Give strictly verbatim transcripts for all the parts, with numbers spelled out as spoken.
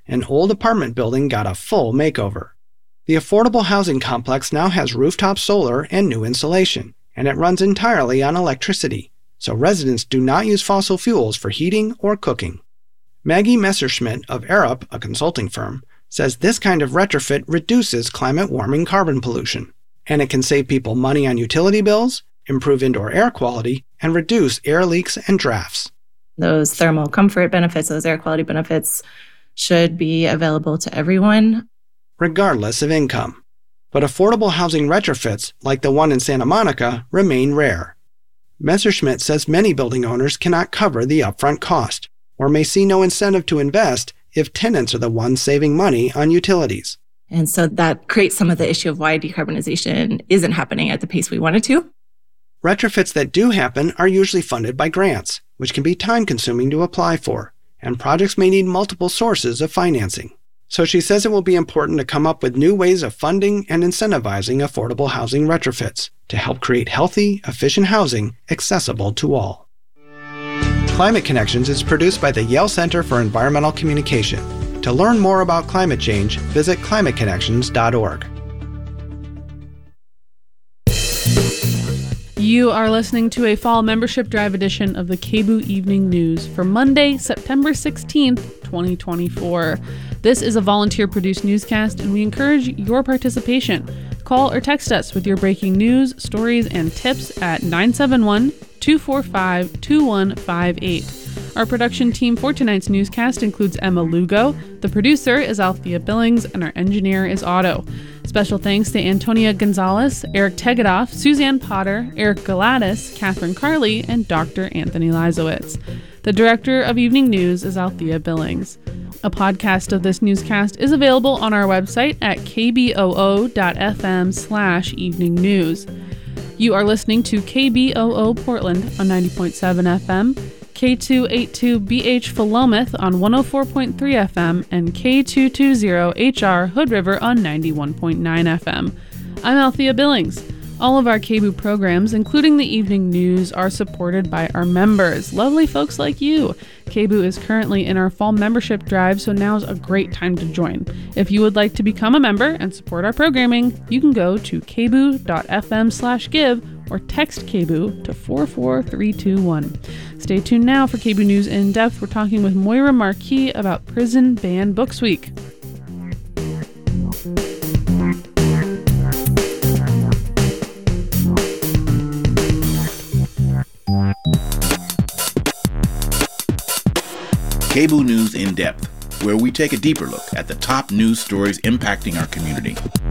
an old apartment building got a full makeover. The affordable housing complex now has rooftop solar and new insulation, and it runs entirely on electricity, so residents do not use fossil fuels for heating or cooking. Maggie Messerschmidt of Arup, a consulting firm, says this kind of retrofit reduces climate-warming carbon pollution, and it can save people money on utility bills, improve indoor air quality, and reduce air leaks and drafts. Those thermal comfort benefits, those air quality benefits should be available to everyone, regardless of income. But affordable housing retrofits, like the one in Santa Monica, remain rare. Messerschmidt says many building owners cannot cover the upfront cost, or may see no incentive to invest if tenants are the ones saving money on utilities. And so that creates some of the issue of why decarbonization isn't happening at the pace we wanted to. Retrofits that do happen are usually funded by grants, which can be time-consuming to apply for, and projects may need multiple sources of financing. So she says it will be important to come up with new ways of funding and incentivizing affordable housing retrofits to help create healthy, efficient housing accessible to all. Climate Connections is produced by the Yale Center for Environmental Communication. To learn more about climate change, visit climate connections dot org. You are listening to a fall membership drive edition of the K B U Evening News for Monday, September sixteenth, twenty twenty-four. This is a volunteer-produced newscast, and we encourage your participation. Call or text us with your breaking news, stories, and tips at nine seven one, two four five, two one five eight. Our production team for tonight's newscast includes Emma Lugo, the producer is Althea Billings, and our engineer is Otto. Special thanks to Antonia Gonzalez, Eric Tegedoff, Suzanne Potter, Eric Galatis, Catherine Carley, and Doctor Anthony Lizowitz. The director of Evening News is Althea Billings. A podcast of this newscast is available on our website at k b o o dot f m slash evening news. You are listening to K B O O Portland on ninety point seven F M, K two eighty-two B H Philomath on one oh four point three F M, and K two twenty H R Hood River on ninety-one point nine F M. I'm Althea Billings. All of our K B U programs, including the evening news, are supported by our members, lovely folks like you. K B U is currently in our fall membership drive, so now's a great time to join. If you would like to become a member and support our programming, you can go to k b u dot f m slash give or text K B U to four four three two one. Stay tuned now for K B U News In Depth. We're talking with Moira Marquis about Prison Ban Books Week. K B U News In Depth, where we take a deeper look at the top news stories impacting our community.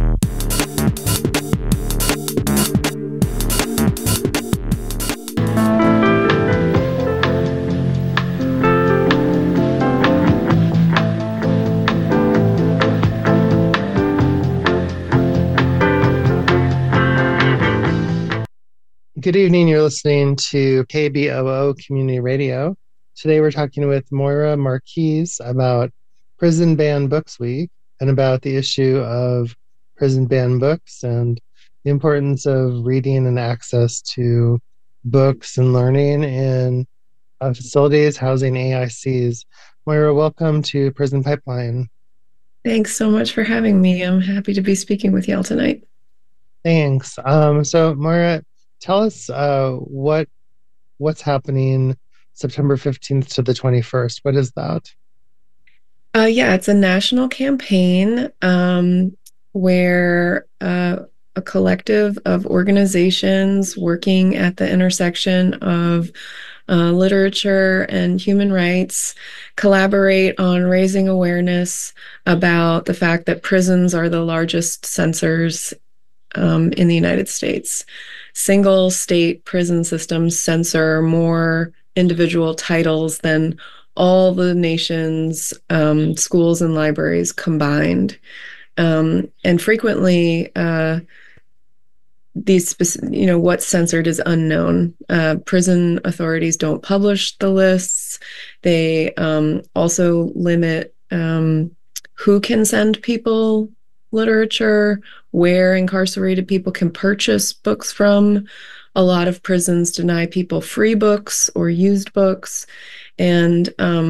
Good evening. You're listening to K B O O Community Radio. Today we're talking with Moira Marquis about Prison Ban Books Week and about the issue of prison banned books and the importance of reading and access to books and learning in uh, facilities housing A I Cs. Moira, welcome to Prison Pipeline. Thanks so much for having me. I'm happy to be speaking with y'all tonight. Thanks. Um, so, Moira, tell us uh, what what's happening September fifteenth to the twenty-first. What is that? Uh, yeah, it's a national campaign um, where uh, a collective of organizations working at the intersection of uh, literature and human rights collaborate on raising awareness about the fact that prisons are the largest censors um, in the United States. Single state prison systems censor more individual titles than all the nation's um, schools and libraries combined. Um, and frequently, uh, these, spec- you know, what's censored is unknown. Uh, prison authorities don't publish the lists. They um, also limit um, who can send people literature, where incarcerated people can purchase books from. A lot of prisons deny people free books or used books. And um,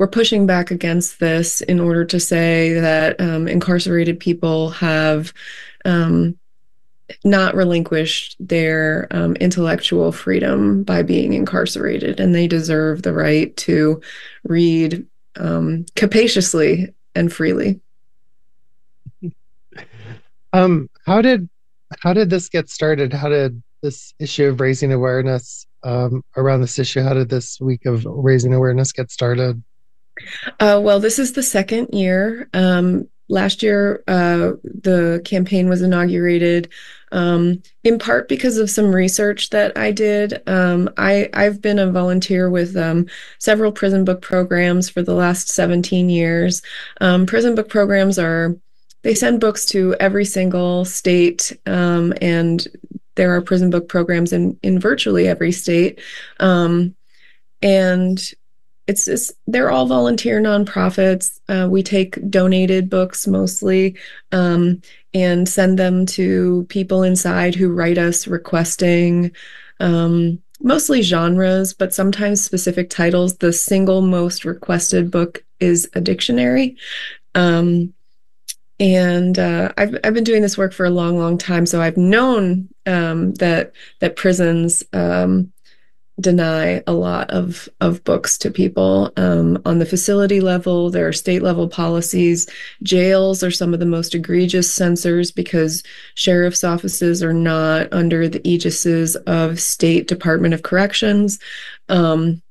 we're pushing back against this in order to say that um, incarcerated people have um, not relinquished their um, intellectual freedom by being incarcerated, and they deserve the right to read um, capaciously and freely. Um, how did how did this get started? How did this issue of raising awareness um, around this issue? How did this week of raising awareness get started? Uh, well, this is the second year. Um, last year, uh, the campaign was inaugurated um, in part because of some research that I did. Um, I, I've been a volunteer with um, several prison book programs for the last seventeen years. Um, prison book programs are, they send books to every single state, um, and there are prison book programs in, in virtually every state. Um, and It's, it's they're all volunteer nonprofits. Uh, we take donated books mostly um, and send them to people inside who write us requesting um, mostly genres, but sometimes specific titles. The single most requested book is a dictionary. Um, and uh, I've I've been doing this work for a long, long time, so I've known um, that that prisons Um, deny a lot of of books to people. Um, on the facility level, there are state level policies. Jails are some of the most egregious censors because sheriff's offices are not under the aegises of State Department of Corrections. Um,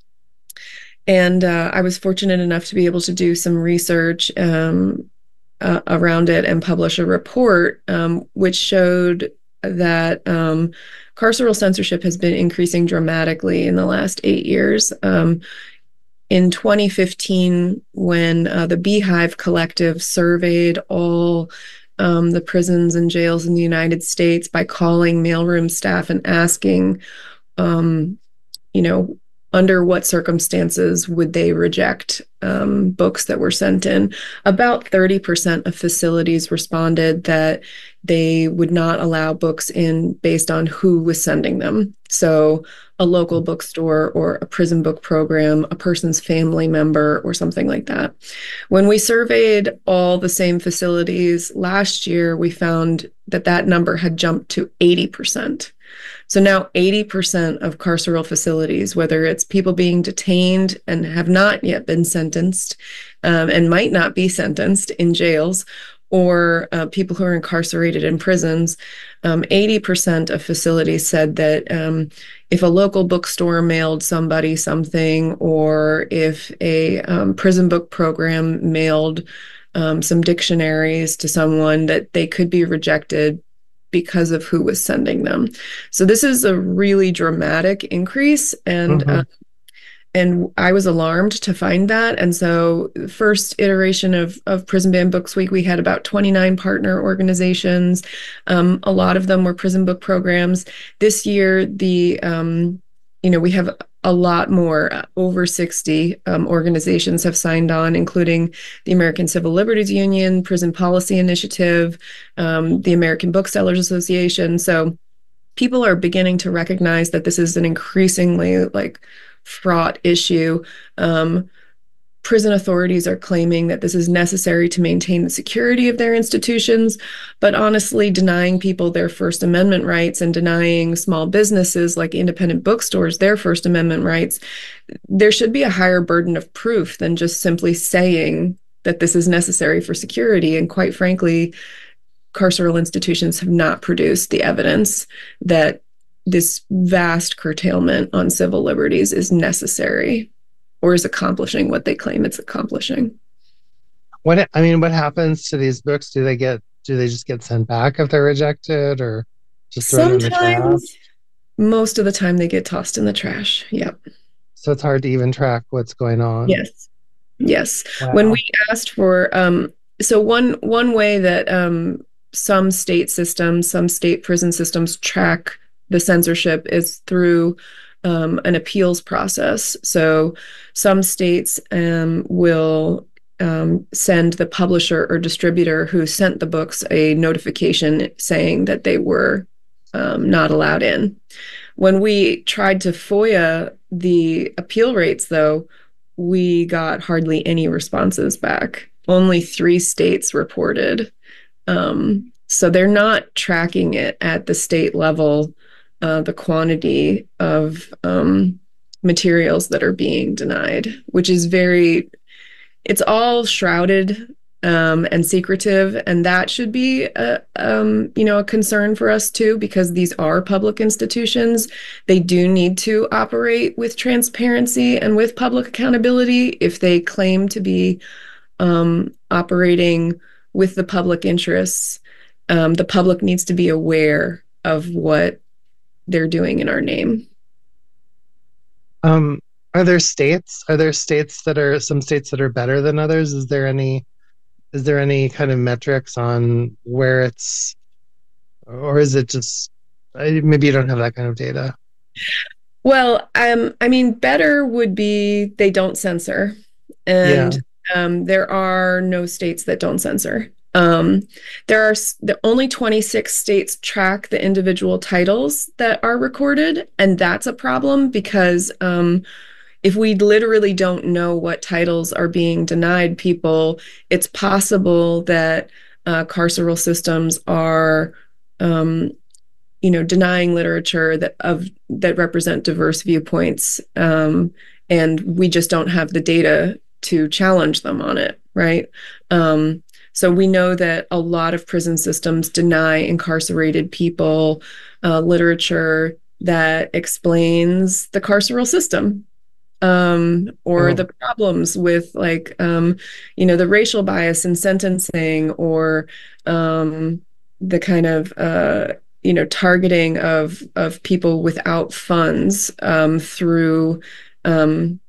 and uh, I was fortunate enough to be able to do some research um, uh, around it and publish a report um, which showed that um, carceral censorship has been increasing dramatically in the last eight years. Um, in twenty fifteen, when uh, the Beehive Collective surveyed all um, the prisons and jails in the United States by calling mailroom staff and asking, um, you know, under what circumstances would they reject um, books that were sent in, about thirty percent of facilities responded that they would not allow books in based on who was sending them. So a local bookstore or a prison book program, a person's family member, or something like that. When we surveyed all the same facilities last year, we found that that number had jumped to eighty percent. So now eighty percent of carceral facilities, whether it's people being detained and have not yet been sentenced um, and might not be sentenced in jails, or uh, people who are incarcerated in prisons, um, eighty percent of facilities said that um, if a local bookstore mailed somebody something, or if a um, prison book program mailed um, some dictionaries to someone, that they could be rejected because of who was sending them. So this is a really dramatic increase, and mm-hmm. uh, and I was alarmed to find that. And so the first iteration of, of Prison Banned Books Week, we had about twenty-nine partner organizations. Um, a lot of them were prison book programs. This year, the um, you know, we have a lot more, uh, over sixty um, organizations have signed on, including the American Civil Liberties Union, Prison Policy Initiative, um, the American Booksellers Association. So people are beginning to recognize that this is an increasingly like fraught issue. Um, prison authorities are claiming that this is necessary to maintain the security of their institutions, but honestly, denying people their First Amendment rights and denying small businesses like independent bookstores their First Amendment rights, there should be a higher burden of proof than just simply saying that this is necessary for security. And quite frankly, carceral institutions have not produced the evidence that this vast curtailment on civil liberties is necessary or is accomplishing what they claim it's accomplishing. What I mean, what happens to these books? Do they get? Do they just get sent back if they're rejected, or just thrown in the trash? Sometimes, most of the time, they get tossed in the trash. Yep. So it's hard to even track what's going on. Yes. Yes. Wow. When we asked for, um, so one one way that um, some state systems, some state prison systems track the censorship is through um, an appeals process. So some states um, will um, send the publisher or distributor who sent the books a notification saying that they were um, not allowed in. When we tried to FOIA the appeal rates, though, we got hardly any responses back. Only three states reported. Um, so they're not tracking it at the state level, uh, the quantity of um, materials that are being denied, which is very, it's all shrouded um, and secretive. And that should be a, um, you know, a concern for us too, because these are public institutions. They do need to operate with transparency and with public accountability. If they claim to be um, operating with the public interests, um, the public needs to be aware of what they're doing in our name. Um, are there states? Are there states that are some states that are better than others? Is there any? Is there any kind of metrics on where it's, or is it just maybe you don't have that kind of data? Well, um, I mean, better would be they don't censor, and yeah. um, there are no states that don't censor. Um, there are the only twenty-six states track the individual titles that are recorded, and that's a problem because um, if we literally don't know what titles are being denied people, it's possible that uh, carceral systems are, um, you know, denying literature that of that represent diverse viewpoints, um, and we just don't have the data to challenge them on it, right? Um, so we know that a lot of prison systems deny incarcerated people uh, literature that explains the carceral system. Um, or oh. the problems with like, um, you know, the racial bias in sentencing or um, the kind of, uh, you know, targeting of of people without funds um, through, um,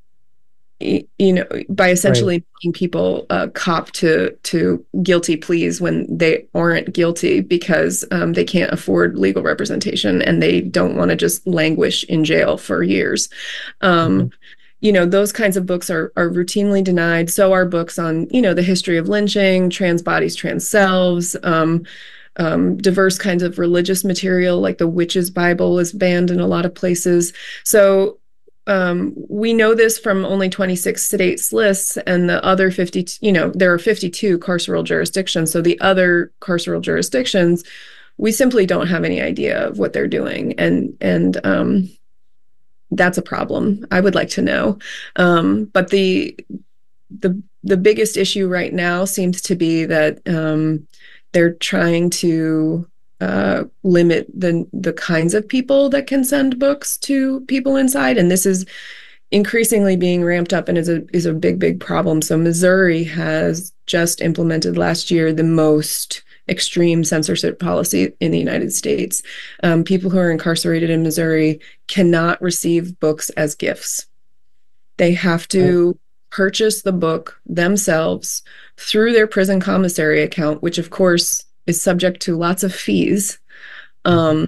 y- you know, by essentially right. making people uh, cop to to guilty pleas when they aren't guilty because um, they can't afford legal representation and they don't want to just languish in jail for years. Um, mm-hmm. You know, those kinds of books are are routinely denied. So are books on, you know, the history of lynching, trans bodies, trans selves, um, um, diverse kinds of religious material, like the Witches Bible is banned in a lot of places. So um, we know this from only twenty-six states lists, and the other fifty, you know, there are fifty-two carceral jurisdictions. So the other carceral jurisdictions, we simply don't have any idea of what they're doing. And, and, um, that's a problem. I would like to know. Um, but the, the, the biggest issue right now seems to be that, um, they're trying to, uh, limit the, the kinds of people that can send books to people inside. And this is increasingly being ramped up and is a, is a big, big problem. So Missouri has just implemented last year the most extreme censorship policy in the United States. Um, people who are incarcerated in Missouri cannot receive books as gifts. They have to purchase the book themselves through their prison commissary account, which of course is subject to lots of fees, um,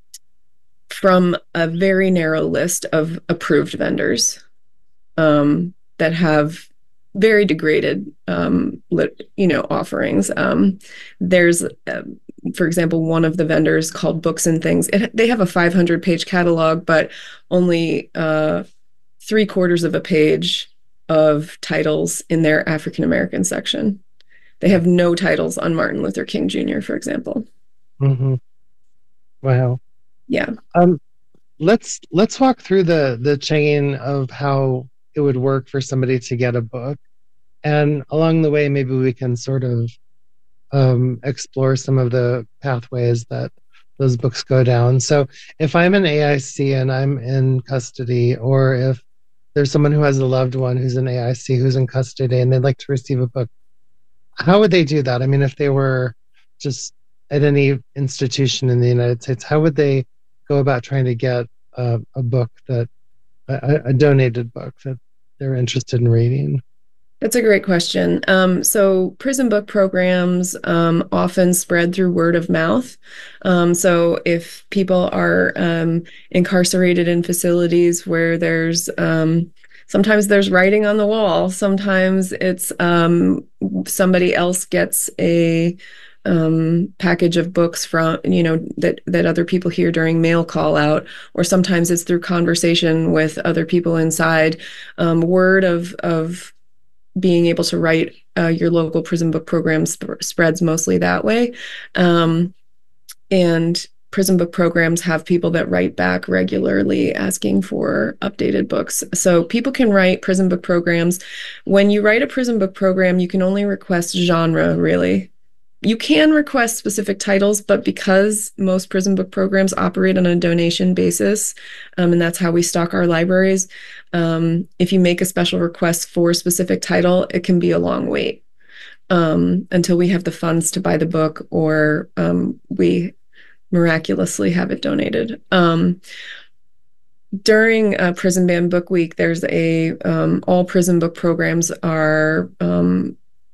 from a very narrow list of approved vendors um, that have very degraded, um, you know, offerings. Um, there's, uh, for example, one of the vendors called Books and Things. It, they have a five hundred page catalog, but only uh, three quarters of a page of titles in their African American section. They have no titles on Martin Luther King Junior, for example. Mm-hmm. Wow. Yeah. Um, let's let's walk through the the chain of how it would work for somebody to get a book. And along the way, maybe we can sort of um, explore some of the pathways that those books go down. So if I'm an A I C and I'm in custody, or if there's someone who has a loved one who's an A I C who's in custody and they'd like to receive a book, how would they do that? I mean, if they were just at any institution in the United States, how would they go about trying to get a, a book that, a, a donated book that they're interested in reading? That's a great question. Um, so prison book programs um, often spread through word of mouth. Um, so if people are um, incarcerated in facilities where there's um, sometimes there's writing on the wall, sometimes it's um, somebody else gets a um, package of books from, you know, that, that other people hear during mail call out, or sometimes it's through conversation with other people inside. Um, word of, of being able to write uh, your local prison book program sp- spreads mostly that way. Um, and prison book programs have people that write back regularly asking for updated books. So people can write prison book programs. When you write a prison book program, you can only request genre, really. You can request specific titles, but because most prison book programs operate on a donation basis, um, and that's how we stock our libraries, um, if you make a special request for a specific title, it can be a long wait um, until we have the funds to buy the book, or um, we miraculously have it donated. Um, during uh, Prison Ban Book Week, there's a um, all prison book programs are um,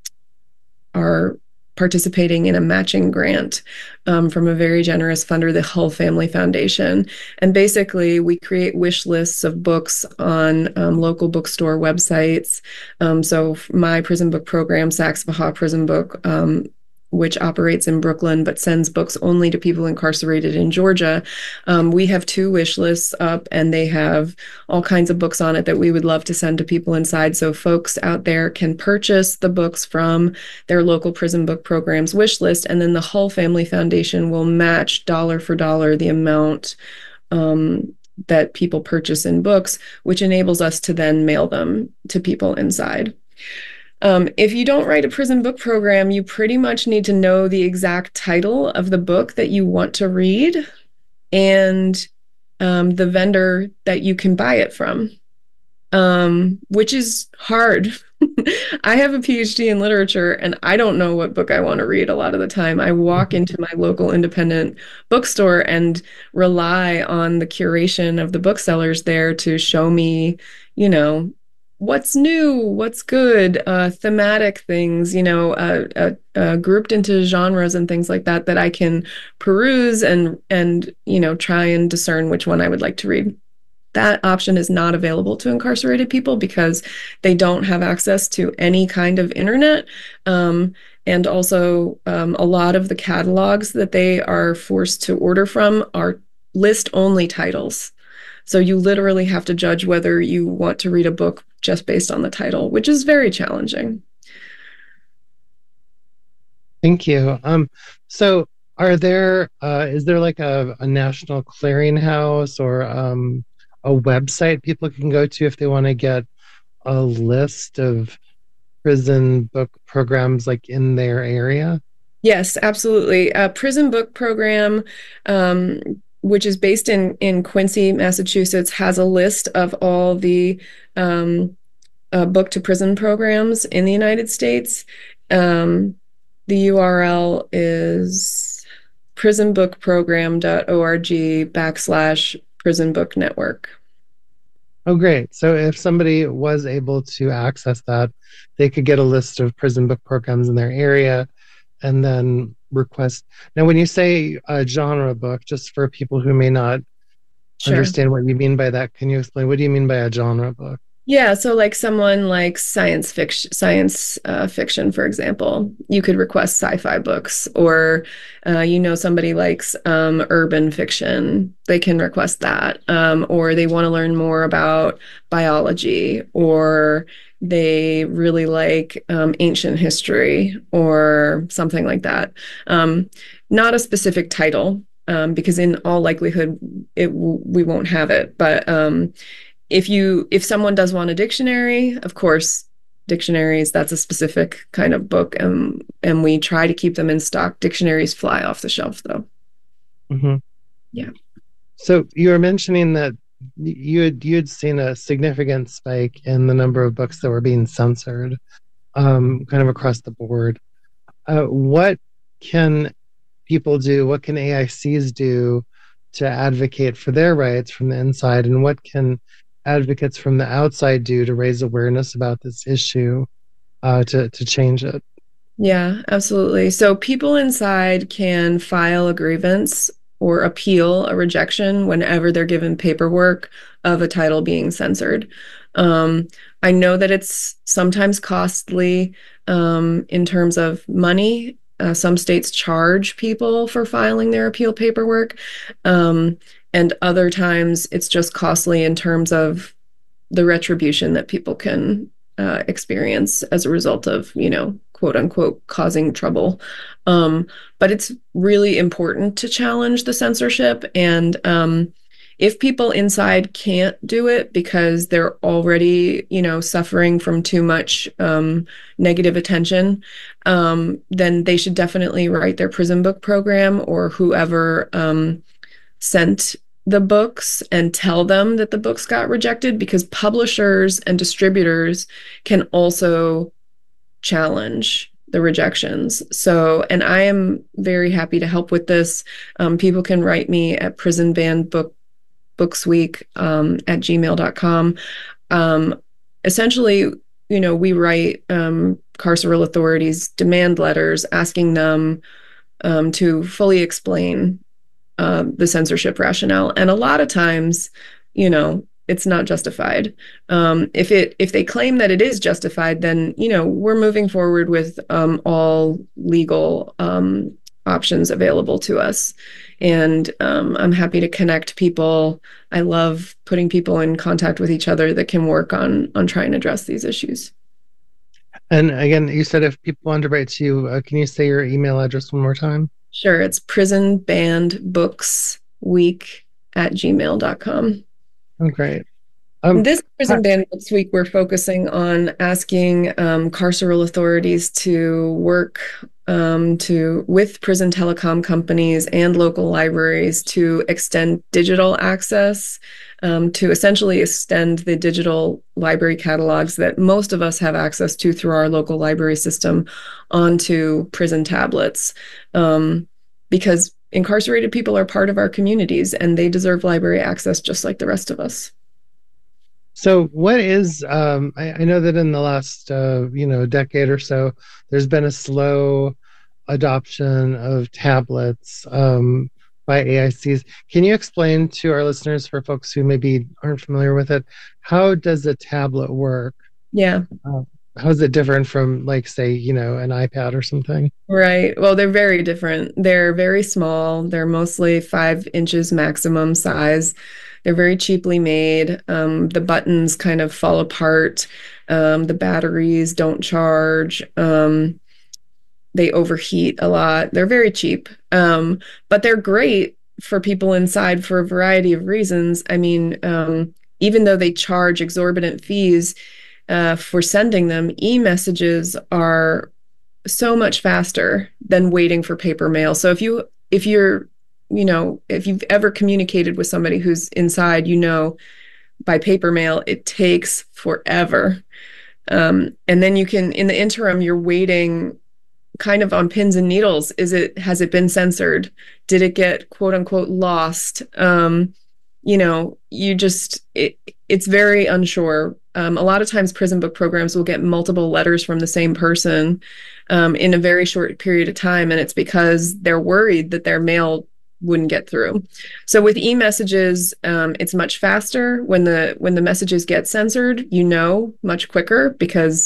are participating in a matching grant um, from a very generous funder, the Hull Family Foundation. And basically, we create wish lists of books on um, local bookstore websites. Um, so my prison book program, Saks Baja Prison Book, um, which operates in Brooklyn but sends books only to people incarcerated in Georgia. Um, we have two wish lists up, and they have all kinds of books on it that we would love to send to people inside. So folks out there can purchase the books from their local prison book program's wish list, and then the Hull Family Foundation will match dollar for dollar the amount um, that people purchase in books, which enables us to then mail them to people inside. Um, if you don't write a prison book program, you pretty much need to know the exact title of the book that you want to read and um, the vendor that you can buy it from, um, which is hard. I have a P H D in literature, and I don't know what book I want to read a lot of the time. I walk into my local independent bookstore and rely on the curation of the booksellers there to show me, you know, what's new, what's good, uh, thematic things, you know, uh, uh, uh, grouped into genres and things like that, that I can peruse and, and, you know, try and discern which one I would like to read. That option is not available to incarcerated people because they don't have access to any kind of internet. Um, and also um, a lot of the catalogs that they are forced to order from are list-only titles. So you literally have to judge whether you want to read a book just based on the title, which is very challenging. Thank you. Um, so are there, uh, is there like a, a national clearinghouse or um, a website people can go to if they want to get a list of prison book programs like in their area? Yes, absolutely. A prison book program, um, which is based in, in Quincy, Massachusetts, has a list of all the um, uh, book to prison programs in the United States. Um, the U R L is prisonbookprogram.org backslash prison book network. Oh, great. So if somebody was able to access that, they could get a list of prison book programs in their area and then request. Now, when you say a genre book, just for people who may not sure. understand what you mean by that, can you explain what do you mean by a genre book? Yeah, so like someone likes science fiction, science uh, fiction, for example, you could request sci-fi books, or uh, you know somebody likes um, urban fiction, they can request that, um, or they want to learn more about biology, or they really like um, ancient history, or something like that. Um, not a specific title, um, because in all likelihood, it we won't have it, but um, If you if someone does want a dictionary, of course, dictionaries, that's a specific kind of book, and and we try to keep them in stock. Dictionaries fly off the shelf, though. Mm-hmm. Yeah. So you were mentioning that you had you had seen a significant spike in the number of books that were being censored, um, kind of across the board. Uh, what can people do? What can A I Cs do to advocate for their rights from the inside, and what can advocates from the outside do to raise awareness about this issue uh, to, to change it? Yeah, absolutely. So people inside can file a grievance or appeal a rejection whenever they're given paperwork of a title being censored. Um, I know that it's sometimes costly um, in terms of money Uh, some states charge people for filing their appeal paperwork. Um, and other times it's just costly in terms of the retribution that people can uh, experience as a result of, you know, quote unquote, causing trouble. Um, but it's really important to challenge the censorship. And um, if people inside can't do it because they're already, you know, suffering from too much um, negative attention, um, then they should definitely write their prison book program or whoever um, sent the books and tell them that the books got rejected, because publishers and distributors can also challenge the rejections. So, and I am very happy to help with this. Um, people can write me at prison banned book books week um, at gmail dot com. Um, essentially, you know, we write um, carceral authorities demand letters asking them um, to fully explain uh, the censorship rationale. And a lot of times, you know, it's not justified. Um, if it if they claim that it is justified, then, you know, we're moving forward with um, all legal um, options available to us. And um, I'm happy to connect people. I love putting people in contact with each other that can work on on trying to address these issues. And again, you said if people want to write to you, uh, can you say your email address one more time? Sure. It's prison banned books week at gmail dot com. Oh, great. Um, this Prison Banned Books Week, we're focusing on asking um, carceral authorities to work um, to with prison telecom companies and local libraries to extend digital access, um, to essentially extend the digital library catalogs that most of us have access to through our local library system onto prison tablets, um, because incarcerated people are part of our communities and they deserve library access just like the rest of us. So what is, um, I, I know that in the last, uh, you know, decade or so, there's been a slow adoption of tablets um, by A I Cs. Can you explain to our listeners, for folks who maybe aren't familiar with it, how does a tablet work? Yeah. Uh, how is it different from, like, say, you know, an iPad or something? Right. Well, they're very different. They're very small. They're mostly five inches maximum size. They're very cheaply made. Um, the buttons kind of fall apart. Um, the batteries don't charge. Um, they overheat a lot. They're very cheap, um, but they're great for people inside for a variety of reasons. I mean, um, even though they charge exorbitant fees uh, for sending them, e-messages are so much faster than waiting for paper mail. So if you if you're you know, if you've ever communicated with somebody who's inside, you know, by paper mail, it takes forever. Um, and then you can, in the interim, you're waiting kind of on pins and needles. Is it, has it been censored? Did it get quote unquote lost? Um, you know, you just, it, it's very unsure. Um, a lot of times prison book programs will get multiple letters from the same person um, in a very short period of time. And it's because they're worried that their mail wouldn't get through. So with e-messages, um, it's much faster. When the when the messages get censored, you know much quicker because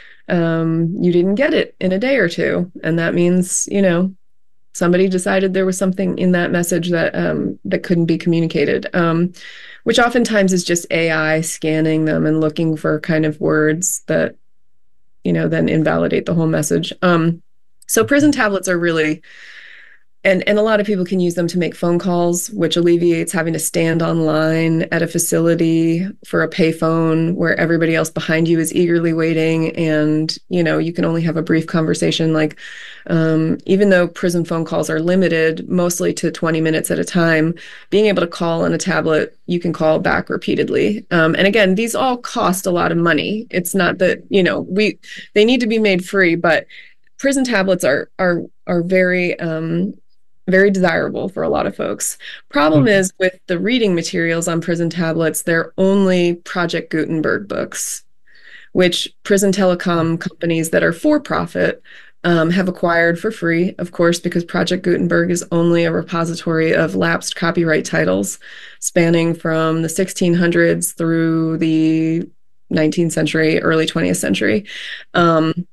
um, you didn't get it in a day or two, and that means you know somebody decided there was something in that message that um, that couldn't be communicated, um, which oftentimes is just A I scanning them and looking for kind of words that you know then invalidate the whole message. Um, so prison tablets are really And and a lot of people can use them to make phone calls, which alleviates having to stand online at a facility for a payphone where everybody else behind you is eagerly waiting. And, you know, you can only have a brief conversation. Like, um, even though prison phone calls are limited mostly to twenty minutes at a time, being able to call on a tablet, you can call back repeatedly. Um, and again, these all cost a lot of money. It's not that, you know, we they need to be made free, but prison tablets are are are very um very desirable for a lot of folks. Problem mm-hmm. is with the reading materials on prison tablets, they're only Project Gutenberg books, which prison telecom companies that are for profit um, have acquired for free, of course, because Project Gutenberg is only a repository of lapsed copyright titles spanning from the sixteen hundreds through the nineteenth century, early twentieth century. Um,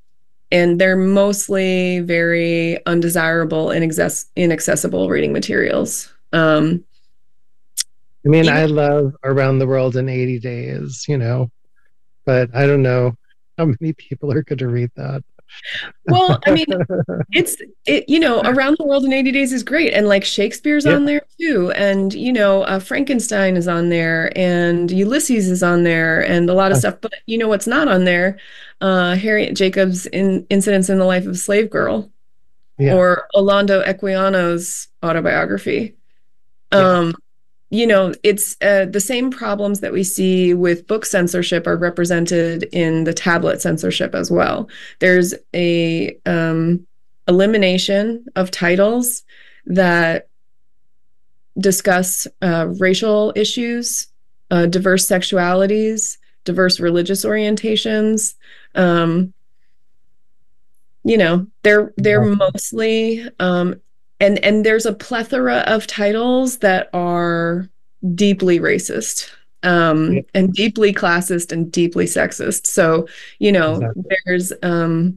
and they're mostly very undesirable and inaccess- inaccessible reading materials. Um, I mean, even- I love Around the World in eighty days, you know, but I don't know how many people are going to read that. Well, I mean, it's, it, you know, Around the World in eighty days is great. And like Shakespeare's Yep. on there too. And, you know, uh, Frankenstein is on there and Ulysses is on there and a lot of stuff. But you know what's not on there? Uh, Harriet Jacobs' in Incidents in the Life of a Slave Girl, Yeah. or Orlando Equiano's autobiography. Yeah. Um, you know, it's uh, the same problems that we see with book censorship are represented in the tablet censorship as well. There's a um, elimination of titles that discuss uh, racial issues, uh, diverse sexualities, diverse religious orientations. Um, you know, they're they're Yeah. mostly um, and and there's a plethora of titles that are deeply racist, um, Yeah. and deeply classist and deeply sexist. So, you know, Exactly. there's um,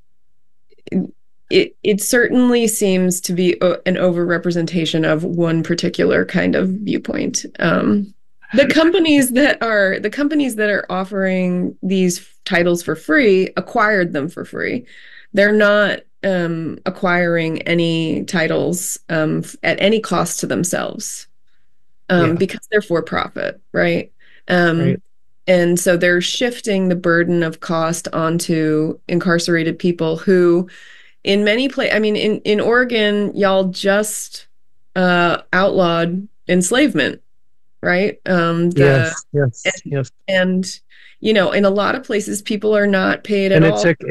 it it certainly seems to be o- an overrepresentation of one particular kind of viewpoint. Um, the companies that are the companies that are offering these titles for free acquired them for free. They're not um, acquiring any titles um, f- at any cost to themselves, um, Yeah. because they're for profit, right? Um, Right. And so they're shifting the burden of cost onto incarcerated people who, in many places, I mean, in, in Oregon, y'all just uh, outlawed enslavement, right? Um, the, Yes. Yes. and- Yes. And, you know, in a lot of places, people are not paid at And it all. took.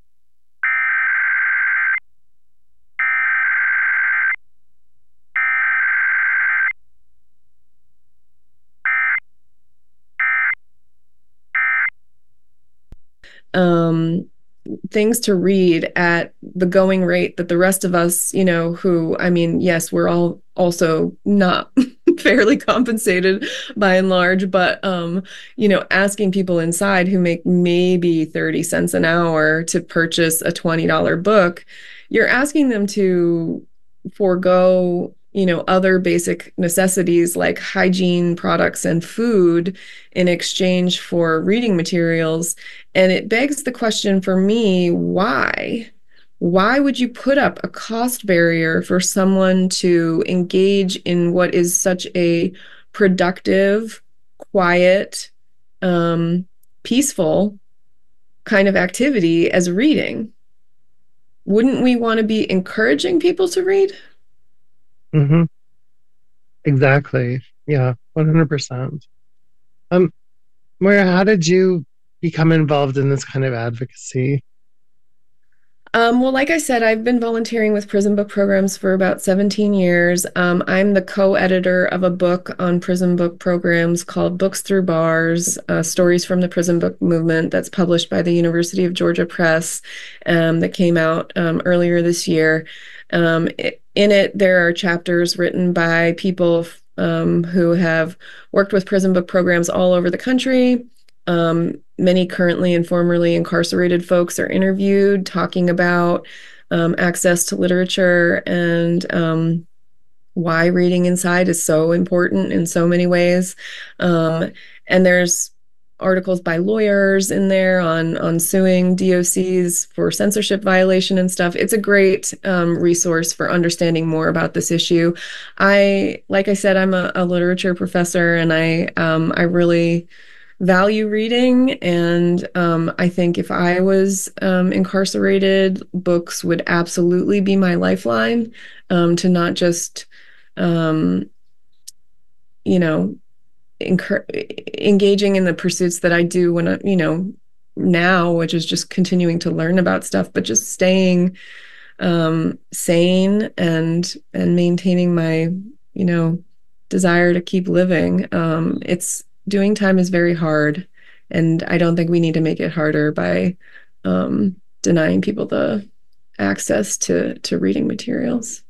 um, things to read at the going rate that the rest of us, you know, who, I mean, yes, we're all also not fairly compensated by and large, but, um, you know, asking people inside who make maybe thirty cents an hour to purchase a twenty dollar book, you're asking them to forego, you know, other basic necessities like hygiene products and food in exchange for reading materials. And it begs the question for me, why? Why would you put up a cost barrier for someone to engage in what is such a productive, quiet, um, peaceful kind of activity as reading? Wouldn't we want to be encouraging people to read? Mm-hmm. Exactly. Yeah. one hundred percent. Um, Moira, how did you become involved in this kind of advocacy? Um, well, like I said, I've been volunteering with prison book programs for about seventeen years. Um, I'm the co-editor of a book on prison book programs called Books Through Bars, uh, Stories from the Prison Book Movement, that's published by the University of Georgia Press, um, that came out um, earlier this year. Um, it, in it, there are chapters written by people um, who have worked with prison book programs all over the country. Um, many currently and formerly incarcerated folks are interviewed talking about um, access to literature and um, why reading inside is so important in so many ways. Um, and there's articles by lawyers in there on on suing D O Cs for censorship violation and stuff. It's a great um, resource for understanding more about this issue. I, like I said, I'm a, a literature professor, and I um, I really value reading, and um, I think if I was um, incarcerated, books would absolutely be my lifeline, um, to not just, um, you know, incur- engaging in the pursuits that I do when I, you know, now, which is just continuing to learn about stuff, but just staying um, sane and and maintaining my, you know, desire to keep living. Um, it's doing time is very hard, and I don't think we need to make it harder by um, denying people the access to to reading materials.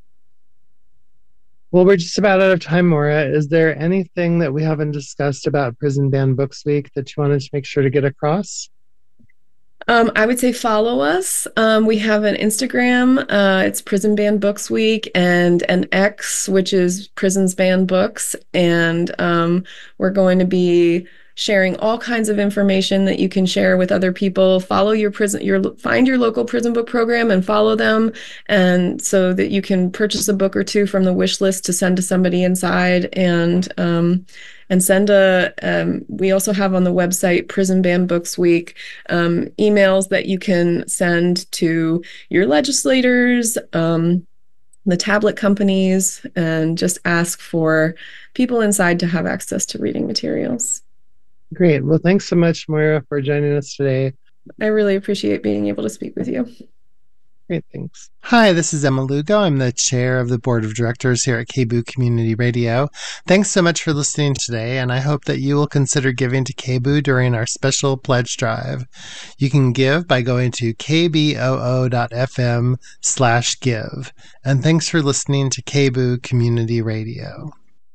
Well, we're just about out of time, Moira. Is there anything that we haven't discussed about Prison Banned Books Week that you wanted to make sure to get across? Um, I would say follow us. Um, we have an Instagram. Uh, it's Prison Banned Books Week, and an X, which is Prisons Banned Books. And um, we're going to be sharing all kinds of information that you can share with other people. Follow your prison, your find your local prison book program and follow them, and so that you can purchase a book or two from the wish list to send to somebody inside. And um, and send a. Um, we also have on the website Prison Banned Books Week um, emails that you can send to your legislators, um, the tablet companies, and just ask for people inside to have access to reading materials. Great. Well, thanks so much, Moira, for joining us today. I really appreciate being able to speak with you. Great, thanks. Hi, this is Emma Lugo. I'm the chair of the board of directors here at K B O O Community Radio. Thanks so much for listening today, and I hope that you will consider giving to K B O O during our special pledge drive. You can give by going to kboo.fm slash give. And thanks for listening to K B O O Community Radio.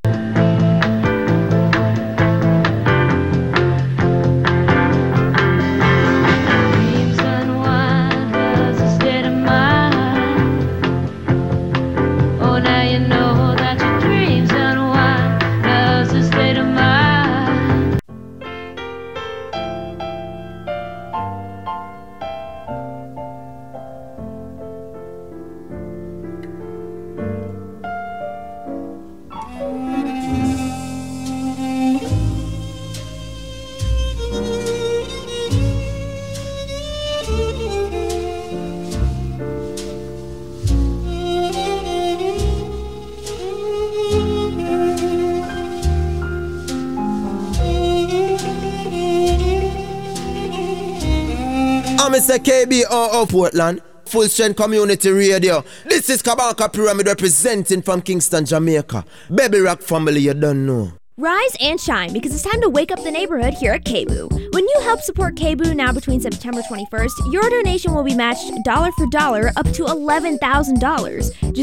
I'm Mister K B O O Portland, Full Strength Community Radio. This is Kabaka Pyramid representing from Kingston, Jamaica. Baby Rock family, you don't know. Rise and shine, because it's time to wake up the neighborhood here at K B O O. When you help support K B O O now between September twenty-first, your donation will be matched dollar for dollar up to eleven thousand dollars. Just